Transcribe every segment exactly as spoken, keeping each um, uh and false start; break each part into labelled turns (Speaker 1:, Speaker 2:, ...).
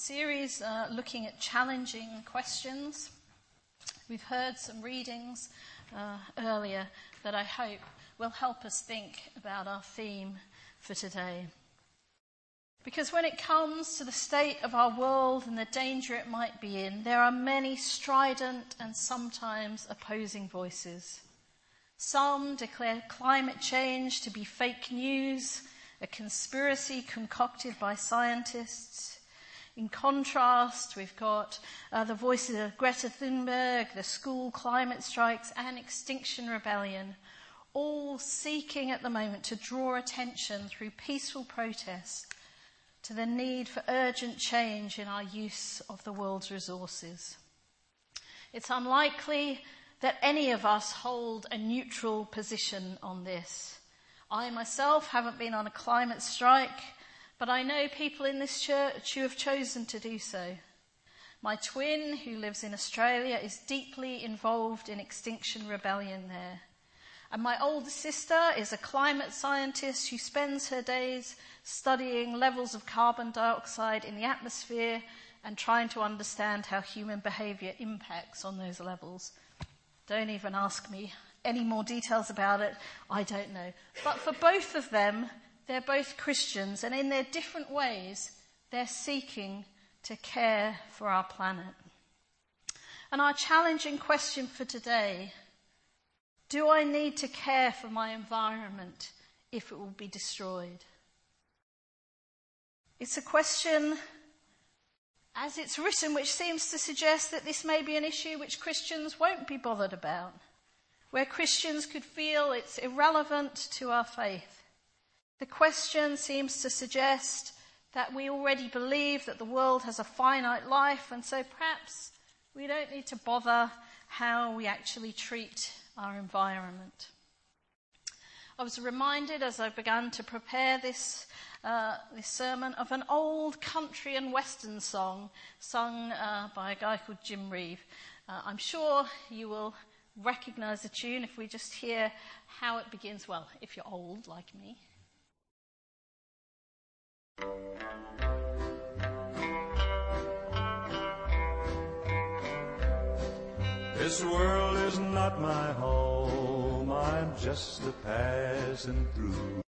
Speaker 1: series uh, looking at challenging questions. We've heard some readings uh, earlier that I hope will help us think about our theme for today. Because when it comes to the state of our world and the danger it might be in, there are many strident and sometimes opposing voices. Some declare climate change to be fake news, a conspiracy concocted by scientists. In contrast, we've got uh, the voices of Greta Thunberg, the school climate strikes, and Extinction Rebellion, all seeking at the moment to draw attention through peaceful protest to the need for urgent change in our use of the world's resources. It's unlikely that any of us hold a neutral position on this. I myself haven't been on a climate strike, but I know people in this church who have chosen to do so. My twin, who lives in Australia, is deeply involved in Extinction Rebellion there. And my older sister is a climate scientist who spends her days studying levels of carbon dioxide in the atmosphere and trying to understand how human behaviour impacts on those levels. Don't even ask me any more details about it. I don't know. But for both of them, they're both Christians, and in their different ways, they're seeking to care for our planet. And our challenging question for today: do I need to care for my environment if it will be destroyed? It's a question, as it's written, which seems to suggest that this may be an issue which Christians won't be bothered about, where Christians could feel it's irrelevant to our faith. The question seems to suggest that we already believe that the world has a finite life, and so perhaps we don't need to bother how we actually treat our environment. I was reminded as I began to prepare this uh, this sermon of an old country and western song sung uh, by a guy called Jim Reeve. Uh, I'm sure you will recognise the tune if we just hear how it begins. Well, if you're old like me.
Speaker 2: This world is not my home, I'm just a passing through.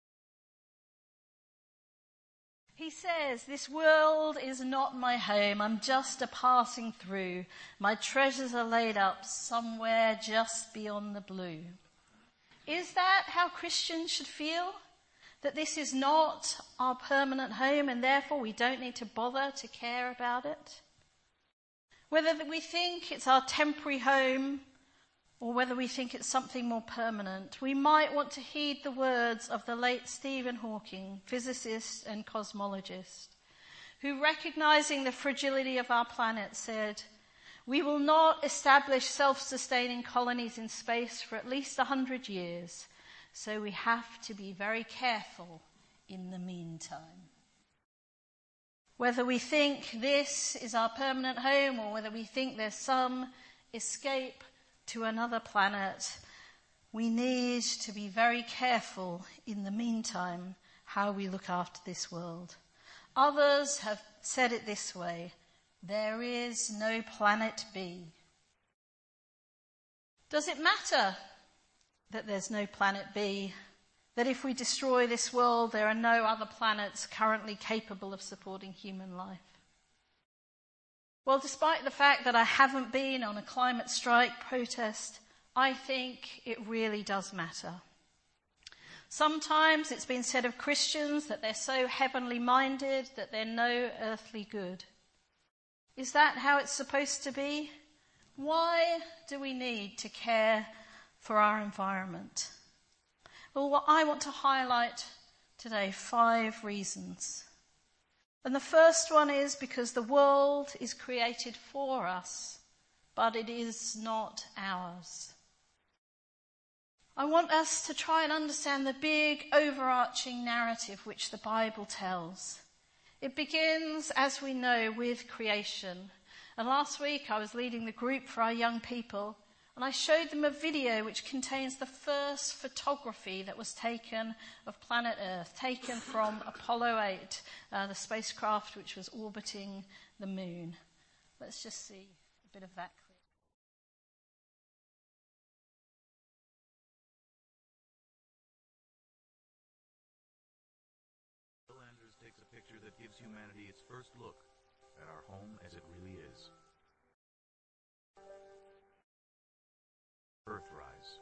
Speaker 1: He says, this world is not my home, I'm just a passing through. My treasures are laid up somewhere just beyond the blue. Is that how Christians should feel? That this is not our permanent home and therefore we don't need to bother to care about it? Whether we think it's our temporary home or whether we think it's something more permanent, we might want to heed the words of the late Stephen Hawking, physicist and cosmologist, who, recognizing the fragility of our planet, said, "We will not establish self-sustaining colonies in space for at least a hundred years, so we have to be very careful in the meantime." Whether we think this is our permanent home or whether we think there's some escape to another planet, we need to be very careful in the meantime how we look after this world. Others have said it this way: there is no planet B. Does it matter that there's no planet B? That if we destroy this world, there are no other planets currently capable of supporting human life? Well, despite the fact that I haven't been on a climate strike protest, I think it really does matter. Sometimes it's been said of Christians that they're so heavenly minded that they're no earthly good. Is that how it's supposed to be? Why do we need to care for our environment? Well, I want to highlight today five reasons. And the first one is because the world is created for us, but it is not ours. I want us to try and understand the big overarching narrative which the Bible tells. It begins, as we know, with creation. And last week I was leading the group for our young people, And I showed them a video which contains the first photography that was taken of planet Earth, taken from Apollo eight, uh, the spacecraft which was orbiting the moon. Let's just see a bit of that clip.
Speaker 3: Landers takes a picture that gives humanity its first look at our home as it really is. Earthrise.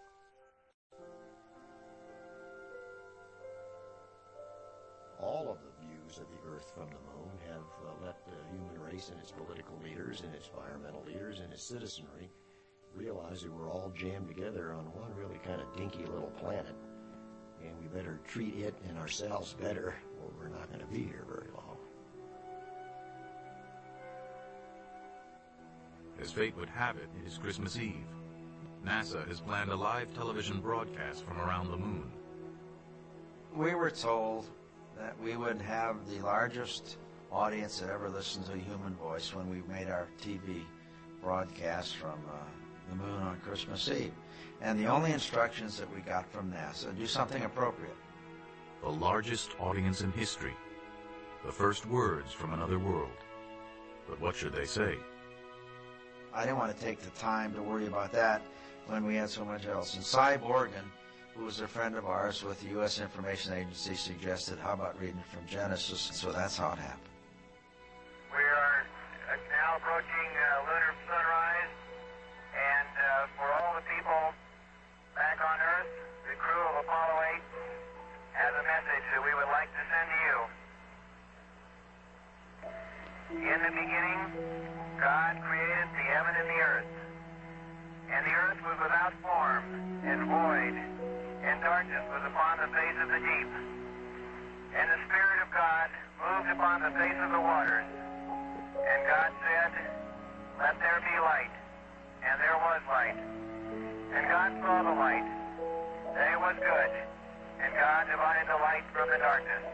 Speaker 4: All of the views of the Earth from the moon have uh, let the human race and its political leaders and its environmental leaders and its citizenry realize that we're all jammed together on one really kind of dinky little planet, and we better treat it and ourselves better, or we're not going to be here very long.
Speaker 3: As fate would have it, it is Christmas Eve. NASA has planned a live television broadcast from around the moon.
Speaker 5: We were told that we would have the largest audience that ever listened to a human voice when we made our T V broadcast from uh, the moon on Christmas Eve. And the only instructions that we got from NASA, do something appropriate.
Speaker 3: The largest audience in history. The first words from another world. But what should they say?
Speaker 5: I didn't want to take the time to worry about that when we had so much else. And Cy Borgen, who was a friend of ours with the U S Information Agency, suggested, how about reading from Genesis? So that's how it happened.
Speaker 6: We are now approaching uh, lunar sunrise, and uh, for all the people back on Earth, the crew of Apollo eight has a message that we would like to send to you. In the beginning, God created the heaven and the earth. And the earth was without form and void, and darkness was upon the face of the deep. And the Spirit of God moved upon the face of the waters. And God said, let there be light. And there was light. And God saw the light, that it was good. And God divided the light from the darkness.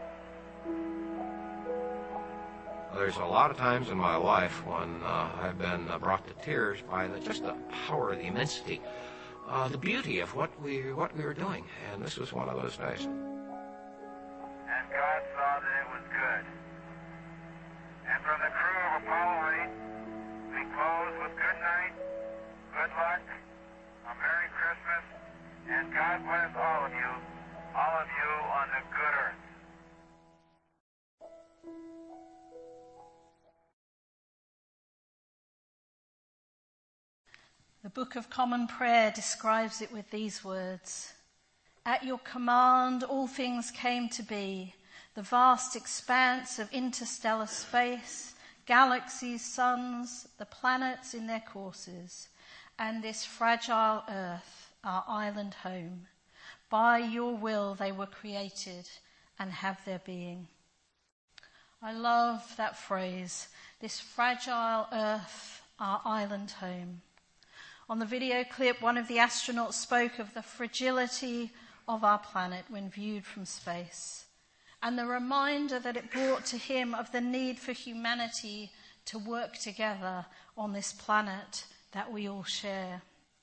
Speaker 7: There's a lot of times in my life when uh, I've been uh, brought to tears by the, just the power, the immensity, uh, the beauty of what we what we were doing, and this was one of those days.
Speaker 6: And God saw that it was good. And from the crew of Apollo eight, we close with good night, good luck, a Merry Christmas, and God bless all of you, all of you on the good earth.
Speaker 1: The Book of Common Prayer describes it with these words. At your command, all things came to be, the vast expanse of interstellar space, galaxies, suns, the planets in their courses, and this fragile earth, our island home. By your will they were created and have their being. I love that phrase, this fragile earth, our island home. On the video clip, one of the astronauts spoke of the fragility of our planet when viewed from space, and the reminder that it brought to him of the need for humanity to work together on this planet that we all share.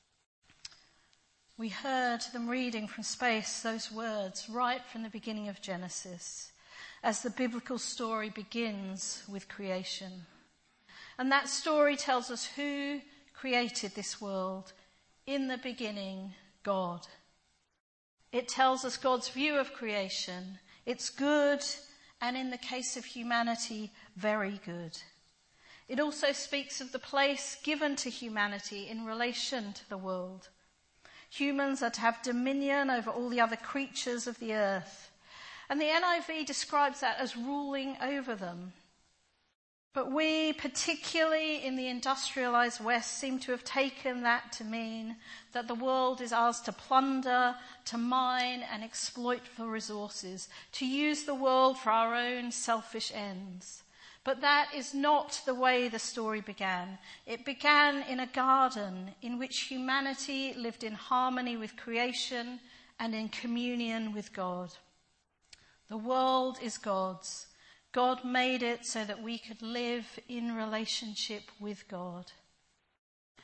Speaker 1: We heard them reading from space those words right from the beginning of Genesis, as the biblical story begins with creation. And that story tells us who created this world. In the beginning, God. It tells us God's view of creation. It's good, and in the case of humanity, very good. It also speaks of the place given to humanity in relation to the world. Humans are to have dominion over all the other creatures of the earth. And the N I V describes that as ruling over them. But we, particularly in the industrialized West, seem to have taken that to mean that the world is ours to plunder, to mine and exploit for resources, to use the world for our own selfish ends. But that is not the way the story began. It began in a garden in which humanity lived in harmony with creation and in communion with God. The world is God's. God made it so that we could live in relationship with God.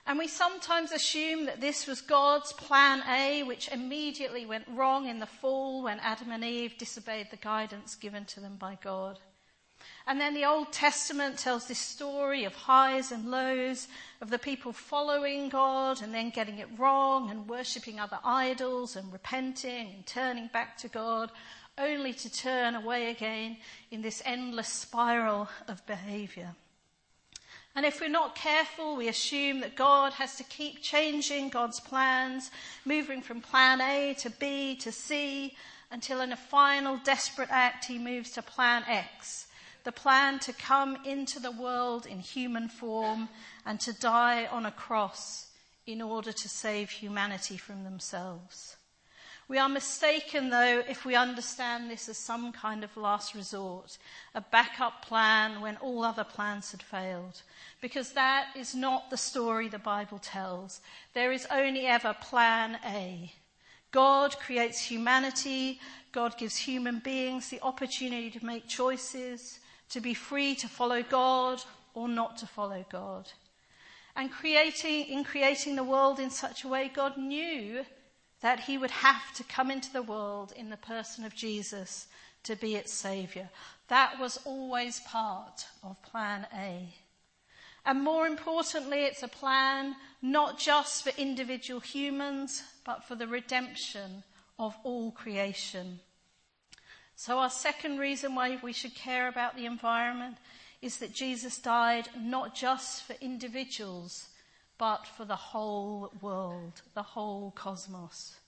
Speaker 1: And we sometimes assume that this was God's plan A, which immediately went wrong in the fall when Adam and Eve disobeyed the guidance given to them by God. And then the Old Testament tells this story of highs and lows, of the people following God and then getting it wrong and worshipping other idols and repenting and turning back to God, only to turn away again in this endless spiral of behaviour. And if we're not careful, we assume that God has to keep changing God's plans, moving from plan A to B to C, until in a final desperate act he moves to plan X, the plan to come into the world in human form and to die on a cross in order to save humanity from themselves. We are mistaken, though, if we understand this as some kind of last resort, a backup plan when all other plans had failed, because that is not the story the Bible tells. There is only ever plan A. God creates humanity. God gives human beings the opportunity to make choices, to be free to follow God or not to follow God. And creating, in creating the world in such a way, God knew that he would have to come into the world in the person of Jesus to be its saviour. That was always part of plan A. And more importantly, it's a plan not just for individual humans, but for the redemption of all creation. So our second reason why we should care about the environment is that Jesus died not just for individuals, but for the whole world, the whole cosmos.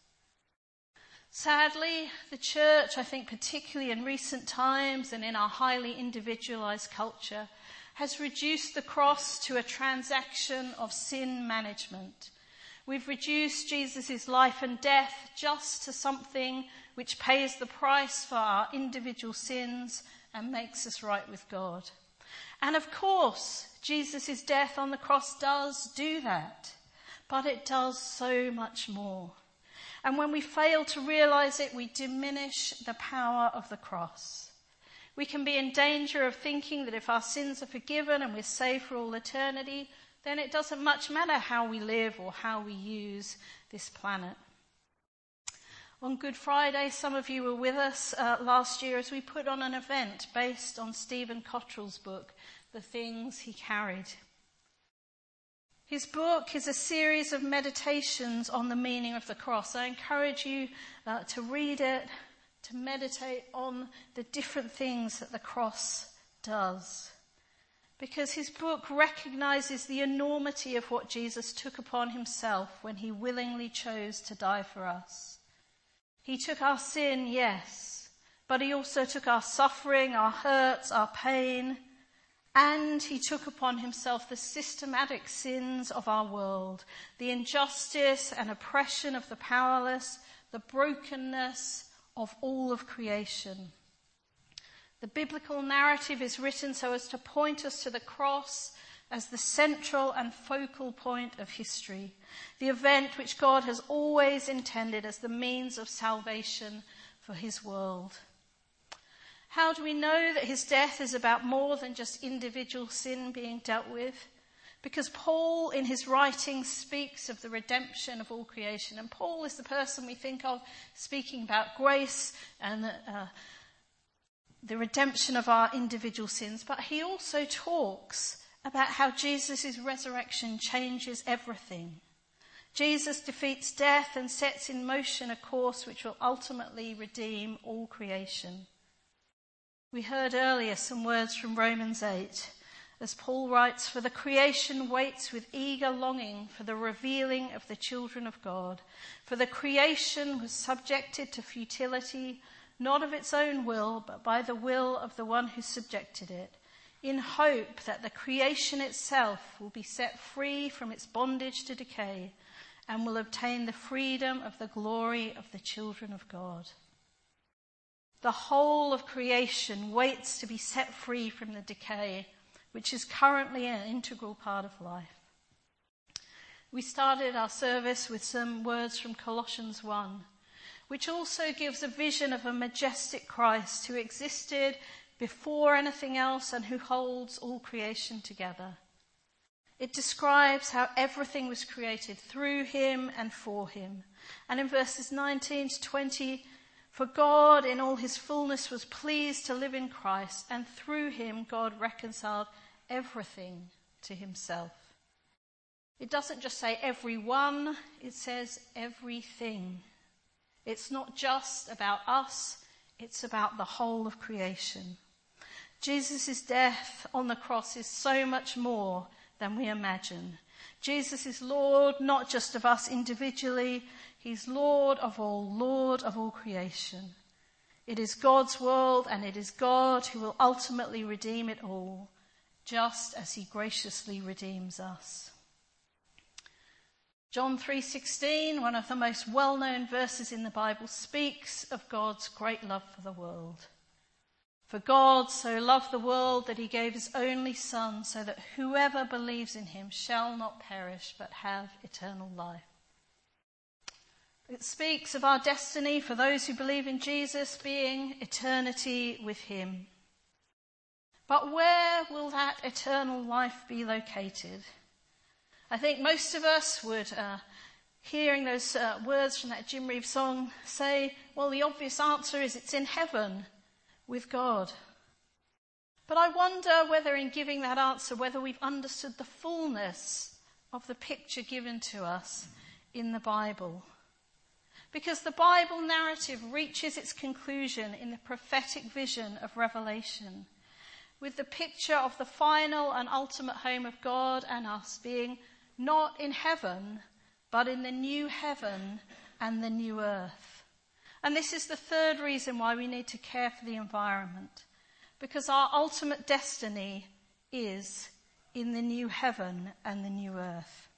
Speaker 1: Sadly, the church, I think particularly in recent times and in our highly individualised culture, has reduced the cross to a transaction of sin management. We've reduced Jesus' life and death just to something which pays the price for our individual sins and makes us right with God. And of course, Jesus' death on the cross does do that, but it does so much more. And when we fail to realise it, we diminish the power of the cross. We can be in danger of thinking that if our sins are forgiven and we're saved for all eternity, then it doesn't much matter how we live or how we use this planet. On Good Friday, some of you were with us uh, last year as we put on an event based on Stephen Cottrell's book, The Things He Carried. His book is a series of meditations on the meaning of the cross. I encourage you uh, to read it, to meditate on the different things that the cross does. Because his book recognises the enormity of what Jesus took upon himself when he willingly chose to die for us. He took our sin, yes, but he also took our suffering, our hurts, our pain, and he took upon himself the systematic sins of our world, the injustice and oppression of the powerless, the brokenness of all of creation. The biblical narrative is written so as to point us to the cross as the central and focal point of history, the event which God has always intended as the means of salvation for his world. How do we know that his death is about more than just individual sin being dealt with? Because Paul, in his writings, speaks of the redemption of all creation. And Paul is the person we think of speaking about grace and uh, the redemption of our individual sins. But he also talks about how Jesus' resurrection changes everything. Jesus defeats death and sets in motion a course which will ultimately redeem all creation. We heard earlier some words from Romans eight, as Paul writes, "For the creation waits with eager longing for the revealing of the children of God. For the creation was subjected to futility, not of its own will, but by the will of the one who subjected it, in hope that the creation itself will be set free from its bondage to decay and will obtain the freedom of the glory of the children of God." The whole of creation waits to be set free from the decay, which is currently an integral part of life. We started our service with some words from Colossians one, which also gives a vision of a majestic Christ who existed before anything else and who holds all creation together. It describes how everything was created through him and for him. And in verses nineteen to twenty, for God in all his fullness was pleased to live in Christ, and through him God reconciled everything to himself. It doesn't just say everyone, it says everything. It's not just about us, it's about the whole of creation. Jesus' death on the cross is so much more than we imagine. Jesus is Lord not just of us individually, he's Lord of all, Lord of all creation. It is God's world, and it is God who will ultimately redeem it all, just as he graciously redeems us. John three sixteen, one of the most well-known verses in the Bible, speaks of God's great love for the world. For God so loved the world that he gave his only Son, so that whoever believes in him shall not perish but have eternal life. It speaks of our destiny for those who believe in Jesus being eternity with him. But where will that eternal life be located? I think most of us would, uh, hearing those uh, words from that Jim Reeves song, say, well, the obvious answer is it's in heaven with God. But I wonder whether in giving that answer, whether we've understood the fullness of the picture given to us in the Bible. Because the Bible narrative reaches its conclusion in the prophetic vision of Revelation, with the picture of the final and ultimate home of God and us being not in heaven, but in the new heaven and the new earth. And this is the third reason why we need to care for the environment, because our ultimate destiny is in the new heaven and the new earth.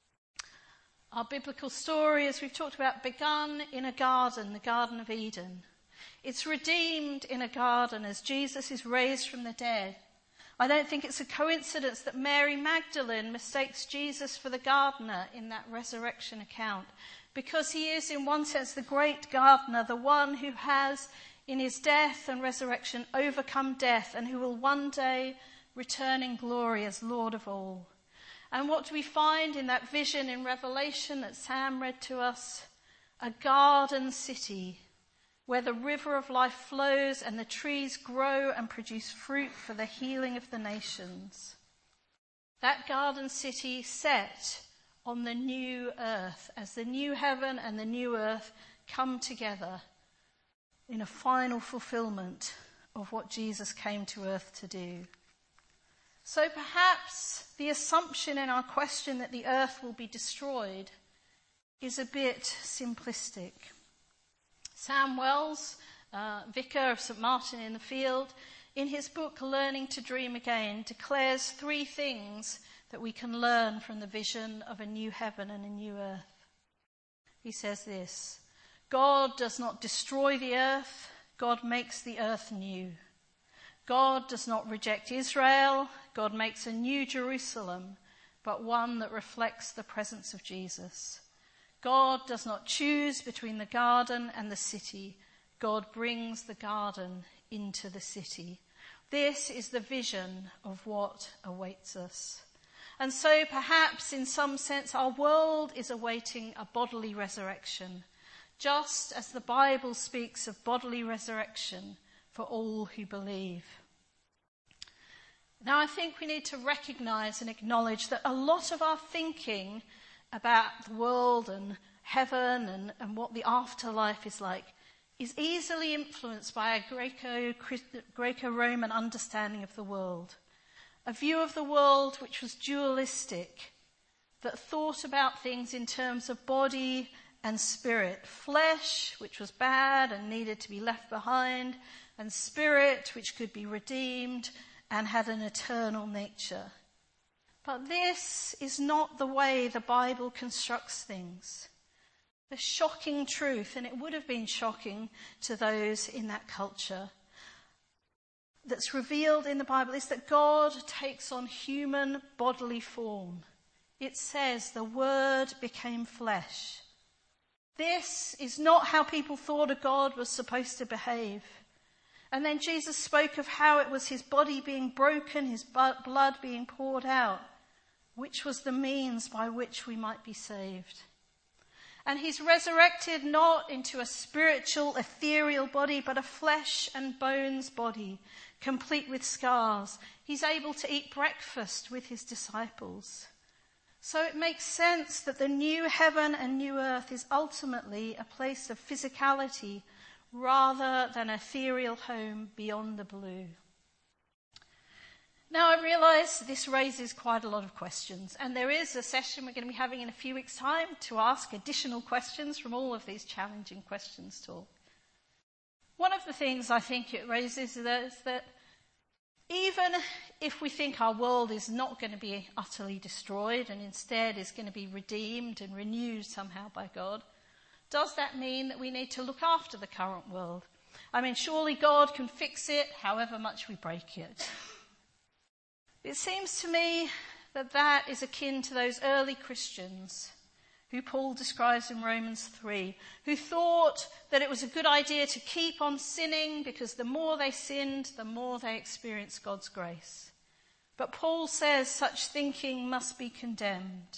Speaker 1: Our biblical story, as we've talked about, begun in a garden, the Garden of Eden. It's redeemed in a garden as Jesus is raised from the dead. I don't think it's a coincidence that Mary Magdalene mistakes Jesus for the gardener in that resurrection account, because he is in one sense the great gardener, the one who has in his death and resurrection overcome death and who will one day return in glory as Lord of all. And what do we find in that vision in Revelation that Sam read to us? A garden city where the river of life flows and the trees grow and produce fruit for the healing of the nations. That garden city set on the new earth, as the new heaven and the new earth come together in a final fulfillment of what Jesus came to earth to do. So perhaps the assumption in our question that the earth will be destroyed is a bit simplistic. Sam Wells, uh, vicar of St Martin in the Field, in his book Learning to Dream Again, declares three things that we can learn from the vision of a new heaven and a new earth. He says this: God does not destroy the earth, God makes the earth new. God does not reject Israel, God makes a new Jerusalem, but one that reflects the presence of Jesus. God does not choose between the garden and the city. God brings the garden into the city. This is the vision of what awaits us. And so perhaps in some sense our world is awaiting a bodily resurrection, just as the Bible speaks of bodily resurrection for all who believe. Now I think we need to recognise and acknowledge that a lot of our thinking about the world and heaven and, and what the afterlife is like is easily influenced by a Greco, Greco-Roman understanding of the world. A view of the world which was dualistic, that thought about things in terms of body and spirit. Flesh, which was bad and needed to be left behind, and spirit, which could be redeemed and had an eternal nature. But this is not the way the Bible constructs things. The shocking truth, and it would have been shocking to those in that culture, that's revealed in the Bible is that God takes on human bodily form. It says the Word became flesh. This is not how people thought a God was supposed to behave. And then Jesus spoke of how it was his body being broken, his blood being poured out. which was the means by which we might be saved. And he's resurrected not into a spiritual, ethereal body, but a flesh and bones body, complete with scars. He's able to eat breakfast with his disciples. So it makes sense that the new heaven and new earth is ultimately a place of physicality rather than an ethereal home beyond the blue. Now, I realise this raises quite a lot of questions, and there is a session we're going to be having in a few weeks' time to ask additional questions from all of these challenging questions talk. One of the things I think it raises is that even if we think our world is not going to be utterly destroyed and instead is going to be redeemed and renewed somehow by God, does that mean that we need to look after the current world? I mean, surely God can fix it however much we break it. It seems to me that that is akin to those early Christians who Paul describes in Romans three, who thought that it was a good idea to keep on sinning because the more they sinned, the more they experienced God's grace. But Paul says such thinking must be condemned.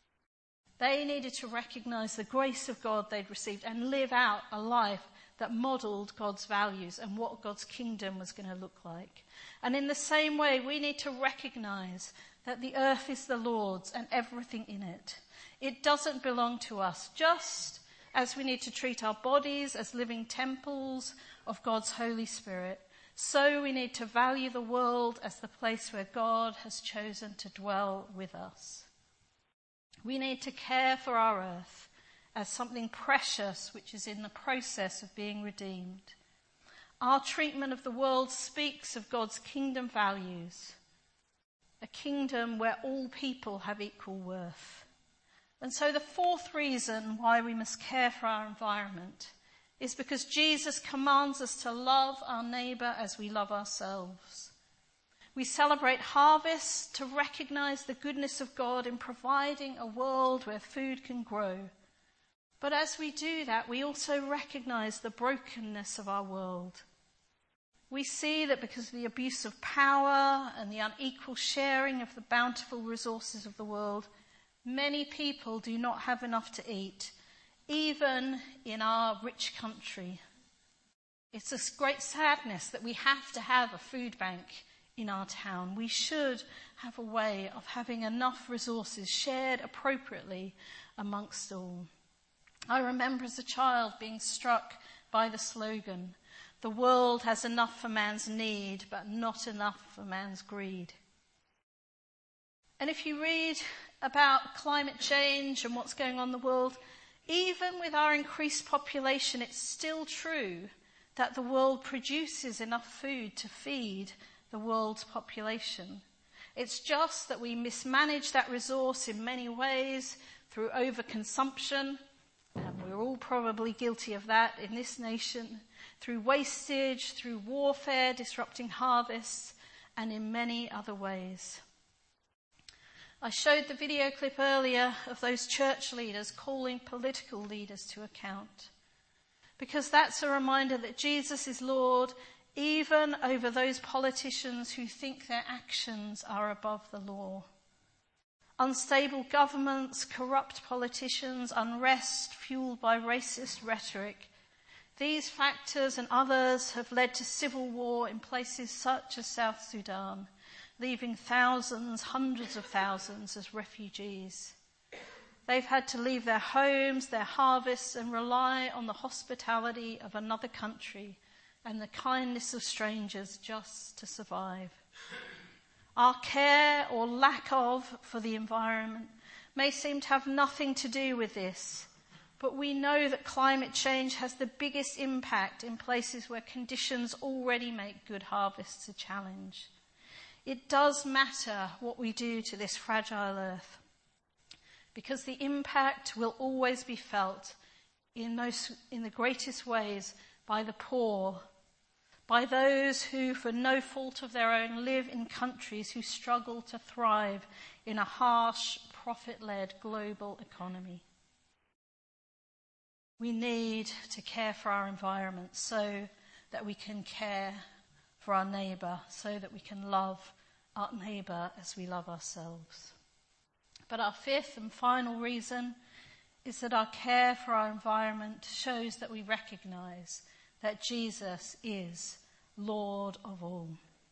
Speaker 1: They needed to recognize the grace of God they'd received and live out a life that modelled God's values and what God's kingdom was going to look like. And in the same way, we need to recognise that the earth is the Lord's and everything in it. It doesn't belong to us, just as we need to treat our bodies as living temples of God's Holy Spirit. So we need to value the world as the place where God has chosen to dwell with us. We need to care for our earth as something precious which is in the process of being redeemed. Our treatment of the world speaks of God's kingdom values, a kingdom where all people have equal worth. And so the fourth reason why we must care for our environment is because Jesus commands us to love our neighbour as we love ourselves. We celebrate harvests to recognise the goodness of God in providing a world where food can grow. But as we do that, we also recognise the brokenness of our world. We see that because of the abuse of power and the unequal sharing of the bountiful resources of the world, many people do not have enough to eat, even in our rich country. It's a great sadness that we have to have a food bank in our town. We should have a way of having enough resources shared appropriately amongst all. I remember as a child being struck by the slogan, "The world has enough for man's need, but not enough for man's greed." And if you read about climate change and what's going on in the world, even with our increased population, it's still true that the world produces enough food to feed the world's population. It's just that we mismanage that resource in many ways through overconsumption, and we're all probably guilty of that in this nation, through wastage, through warfare, disrupting harvests, and in many other ways. I showed the video clip earlier of those church leaders calling political leaders to account, because that's a reminder that Jesus is Lord even over those politicians who think their actions are above the law. Unstable governments, corrupt politicians, unrest fueled by racist rhetoric. These factors and others have led to civil war in places such as South Sudan, leaving thousands, hundreds of thousands as refugees. They've had to leave their homes, their harvests, and rely on the hospitality of another country and the kindness of strangers just to survive. Our care or lack of for the environment may seem to have nothing to do with this, but we know that climate change has the biggest impact in places where conditions already make good harvests a challenge. It does matter what we do to this fragile earth, because the impact will always be felt in most, in the greatest ways by the poor, by those who, for no fault of their own, live in countries who struggle to thrive in a harsh, profit-led global economy. We need to care for our environment so that we can care for our neighbour, so that we can love our neighbour as we love ourselves. But our fifth and final reason is that our care for our environment shows that we recognize that Jesus is Lord of all.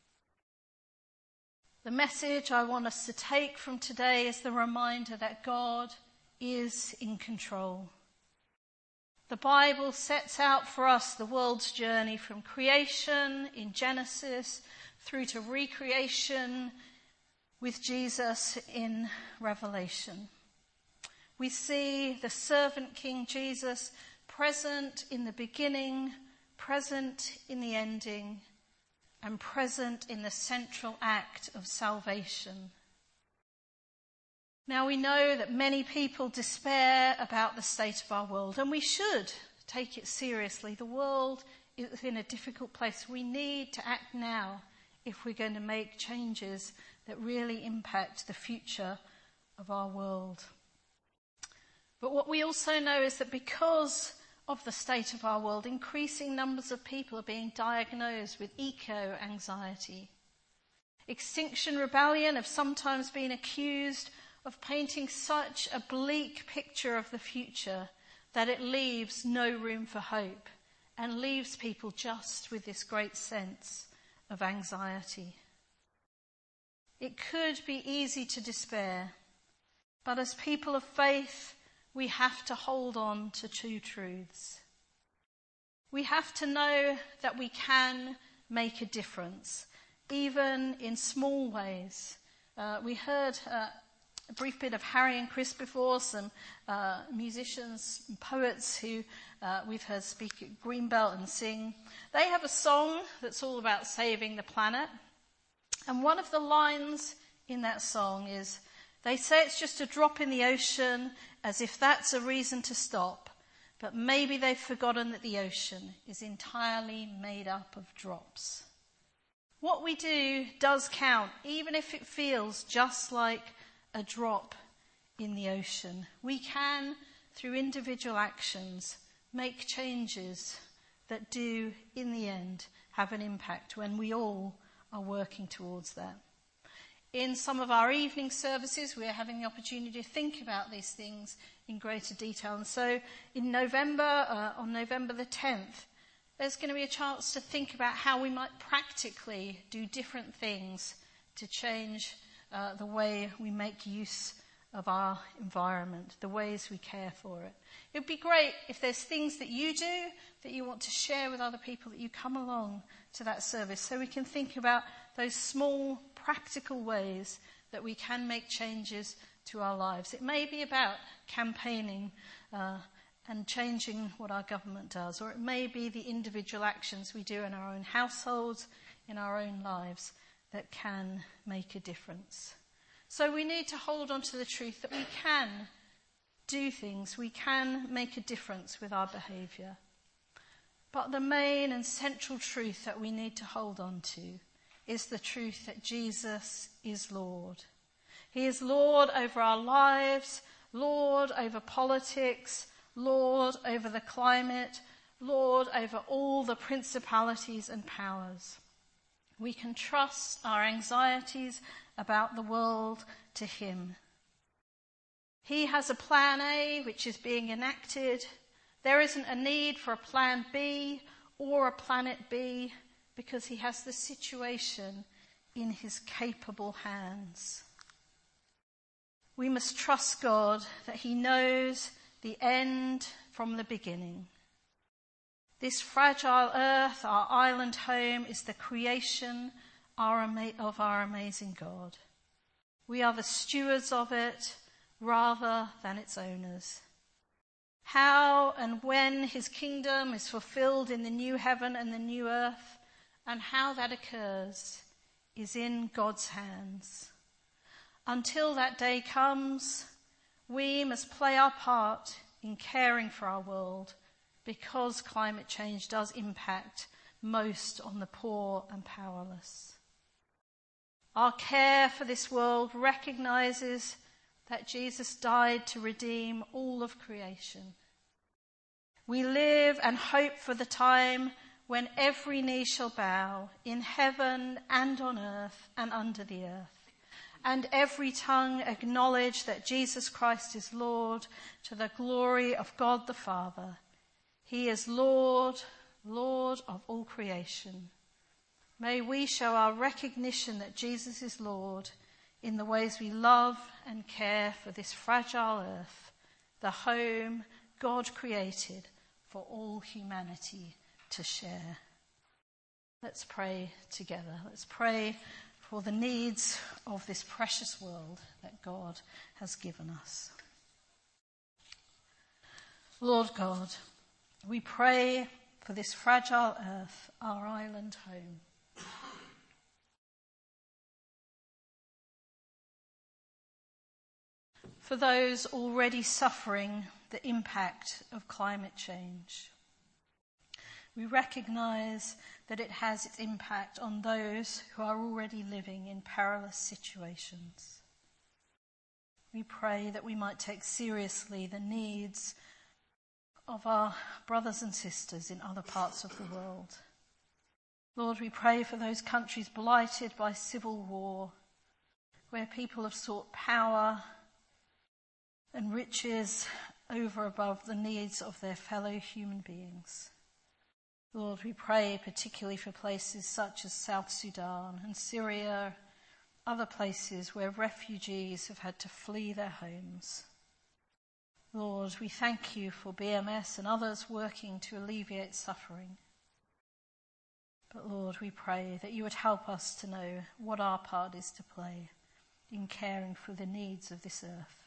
Speaker 1: The message I want us to take from today is the reminder that God is in control. The Bible sets out for us the world's journey from creation in Genesis through to recreation with Jesus in Revelation. We see the servant King Jesus present in the beginning, present in the ending, and present in the central act of salvation. Now we know that many people despair about the state of our world, and we should take it seriously. The world is in a difficult place. We need to act now if we're going to make changes that really impact the future of our world. But what we also know is that because of the state of our world, increasing numbers of people are being diagnosed with eco-anxiety. Extinction Rebellion have sometimes been accused of painting such a bleak picture of the future that it leaves no room for hope and leaves people just with this great sense of anxiety. It could be easy to despair, but as people of faith, we have to hold on to two truths. We have to know that we can make a difference, even in small ways. Uh, we heard uh, a brief bit of Harry and Chris before, some uh, musicians and poets who uh, we've heard speak at Greenbelt and sing. They have a song that's all about saving the planet. And one of the lines in that song is, they say it's just a drop in the ocean, as if that's a reason to stop. But maybe they've forgotten that the ocean is entirely made up of drops. What we do does count, even if it feels just like a drop in the ocean. We can, through individual actions, make changes that do, in the end, have an impact when we all are working towards that. In some of our evening services, we are having the opportunity to think about these things in greater detail. And so in November, uh, on November the tenth, there's going to be a chance to think about how we might practically do different things to change uh, the way we make use of our environment, the ways we care for it. It would be great if there's things that you do that you want to share with other people, that you come along to that service so we can think about those small practical ways that we can make changes to our lives. It may be about campaigning uh, and changing what our government does, or it may be the individual actions we do in our own households, in our own lives, that can make a difference. So we need to hold on to the truth that we can do things, we can make a difference with our behaviour. But the main and central truth that we need to hold on to is the truth that Jesus is Lord. He is Lord over our lives, Lord over politics, Lord over the climate, Lord over all the principalities and powers. We can trust our anxieties about the world to him. He has a plan A which is being enacted. There isn't a need for a plan B or a planet B, because he has the situation in his capable hands. We must trust God that he knows the end from the beginning. This fragile earth, our island home, is the creation of our amazing God. We are the stewards of it rather than its owners. How and when his kingdom is fulfilled in the new heaven and the new earth, and how that occurs, is in God's hands. Until that day comes, we must play our part in caring for our world, because climate change does impact most on the poor and powerless. Our care for this world recognizes that Jesus died to redeem all of creation. We live and hope for the time when every knee shall bow, in heaven and on earth and under the earth, and every tongue acknowledge that Jesus Christ is Lord, to the glory of God the Father. He is Lord, Lord of all creation. May we show our recognition that Jesus is Lord in the ways we love and care for this fragile earth, the home God created for all humanity to share. Let's pray together. Let's pray for the needs of this precious world that God has given us. Lord God, we pray for this fragile earth, our island home. For those already suffering the impact of climate change. We recognise that it has its impact on those who are already living in perilous situations. We pray that we might take seriously the needs of our brothers and sisters in other parts of the world. Lord, we pray for those countries blighted by civil war, where people have sought power and riches over above the needs of their fellow human beings. Lord, we pray particularly for places such as South Sudan and Syria, other places where refugees have had to flee their homes. Lord, we thank you for B M S and others working to alleviate suffering. But Lord, we pray that you would help us to know what our part is to play in caring for the needs of this earth.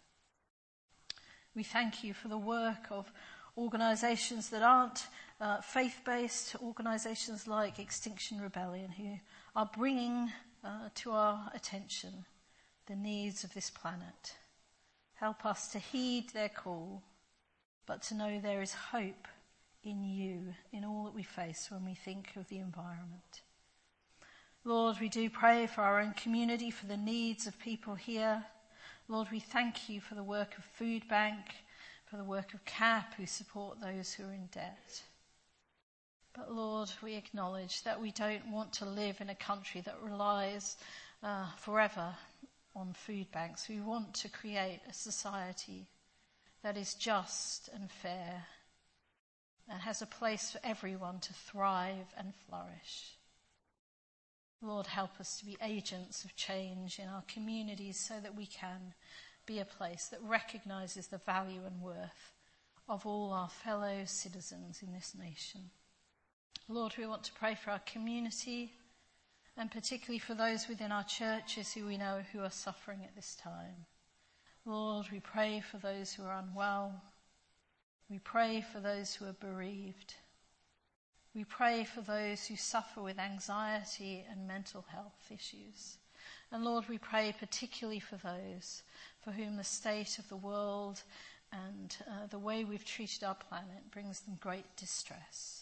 Speaker 1: We thank you for the work of organisations that aren't uh, faith-based, organisations like Extinction Rebellion, who are bringing uh, to our attention the needs of this planet. Help us to heed their call, but to know there is hope in you in all that we face when we think of the environment. Lord, we do pray for our own community, for the needs of people here. Lord, we thank you for the work of Food Bank, for the work of C A P, who support those who are in debt. But Lord, we acknowledge that we don't want to live in a country that relies uh, forever on food banks. We want to create a society that is just and fair and has a place for everyone to thrive and flourish. Lord, help us to be agents of change in our communities so that we can be a place that recognises the value and worth of all our fellow citizens in this nation. Lord, we want to pray for our community and particularly for those within our churches who we know who are suffering at this time. Lord, we pray for those who are unwell. We pray for those who are bereaved. We pray for those who suffer with anxiety and mental health issues. And Lord, we pray particularly for those for whom the state of the world and uh, the way we've treated our planet brings them great distress.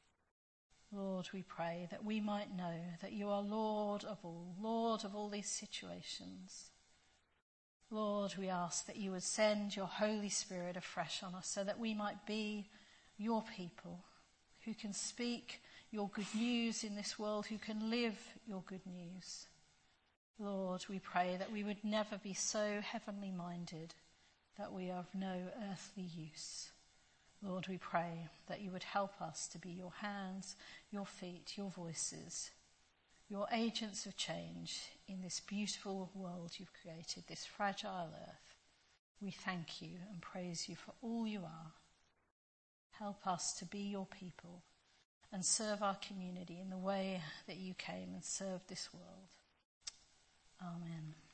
Speaker 1: Lord, we pray that we might know that you are Lord of all, Lord of all these situations. Lord, we ask that you would send your Holy Spirit afresh on us so that we might be your people who can speak your good news in this world, who can live your good news. Lord, we pray that we would never be so heavenly minded that we are of no earthly use. Lord, we pray that you would help us to be your hands, your feet, your voices, your agents of change in this beautiful world you've created, this fragile earth. We thank you and praise you for all you are. Help us to be your people and serve our community in the way that you came and served this world. Amen.